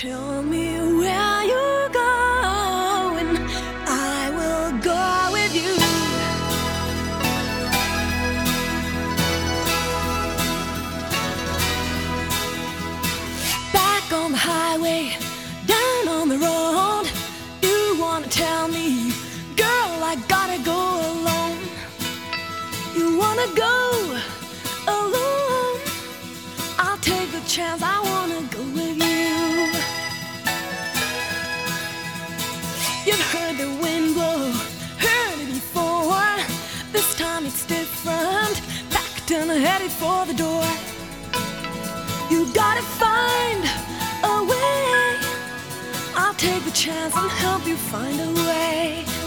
Tell me where you're going, I will go with you. Back on the highway, down on the road, you wanna tell me, girl, I gotta go alone. You wanna go alone, I'll take the chance, I wanna go with you. You've heard the wind blow, heard it before. This time it's different, packed and headed for the door. You gotta find a way, I'll take the chance and help you find a way.